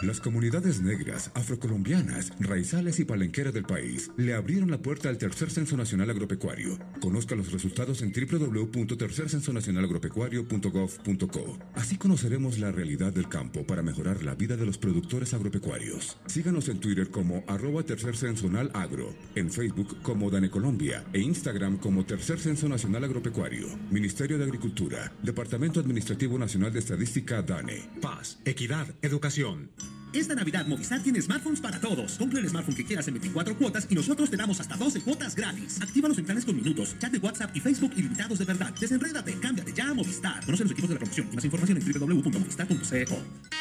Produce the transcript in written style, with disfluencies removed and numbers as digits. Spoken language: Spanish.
Las comunidades negras, afrocolombianas, raizales y palenqueras del país le abrieron la puerta al Tercer Censo Nacional Agropecuario. Conozca los resultados en www.tercercensonacionalagropecuario.gov.co. Así conoceremos la realidad del campo para mejorar la vida de los productores agropecuarios. Síganos en Twitter como @tercercensonalagro, en Facebook como Dane Colombia e Instagram como Tercer Censo Nacional Agropecuario. Ministerio de Agricultura, Departamento Administrativo Nacional de Estadística DANE. Paz, equidad, educación. Esta Navidad Movistar tiene smartphones para todos. Compra el smartphone que quieras en 24 cuotas y nosotros te damos hasta 12 cuotas gratis. Actívalos en planes con minutos, chat de WhatsApp y Facebook ilimitados de verdad. Desenrédate, cámbiate ya a Movistar. Conoce los equipos de la promoción y más información en www.movistar.co.